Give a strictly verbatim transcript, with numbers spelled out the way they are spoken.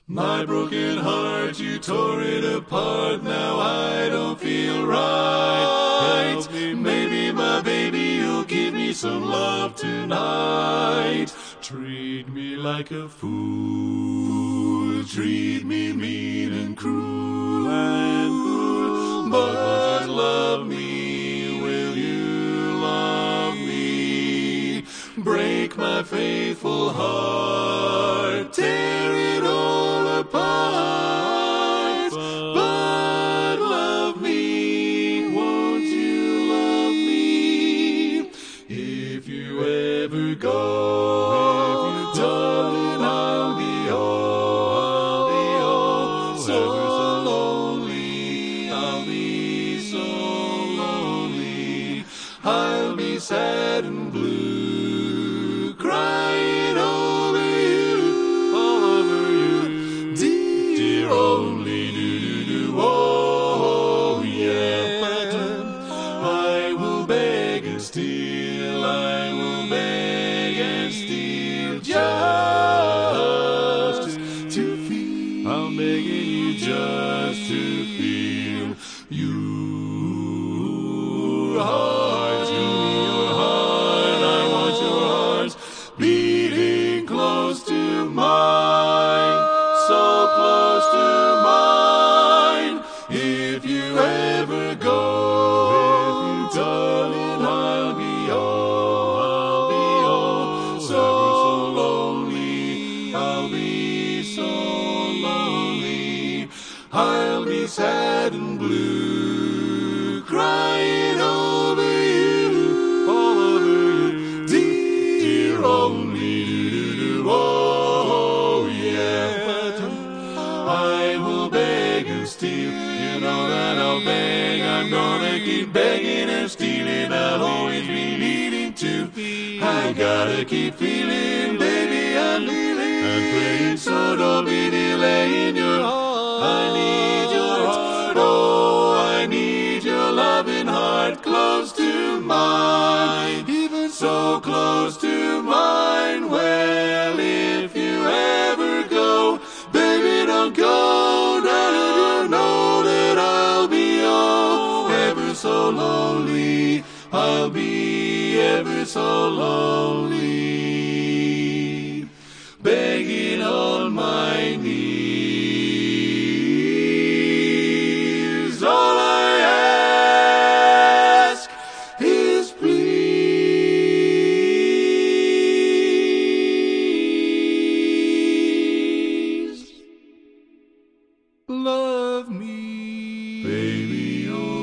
My broken heart, you tore it apart. Now I don't feel right. Help me, maybe my baby, you'll give me some love tonight. Treat me like a fool, treat me mean and cruel and cruel, but love me, will you love me? Break my faithful heart, tear it all apart, but love me, won't you love me? If you ever go, darling, I'll be oh, I'll be oh, so lonely, I'll be so lonely, I'll be sad and blue, crying over you, all over you, dear only do-do-do, oh yeah, I will beg and steal, I will beg and steal just to feel, I'm begging you just to feel your heart, give me your heart, I want your heart beating close to mine, so close to mine. If you ever go, if you darling, I'll be oh, I'll be oh, so lonely, I'll be so lonely, I'll be sad and blue, crying over you, all over you, dear only do-do-do, oh yeah, I will beg and steal, you know that I'll beg, I'm gonna keep begging and stealing, I'll always be needing to, I gotta keep feeling, baby, I'm kneeling and praying, so don't be delaying your heart, I need your heart, oh, I need your loving heart close to mine, even so close to mine. Well, if you ever go, baby, don't go, now you know that I'll be oh, ever so lonely, I'll be ever so lonely, begging on my knees, all I ask is please love me, baby. Oh.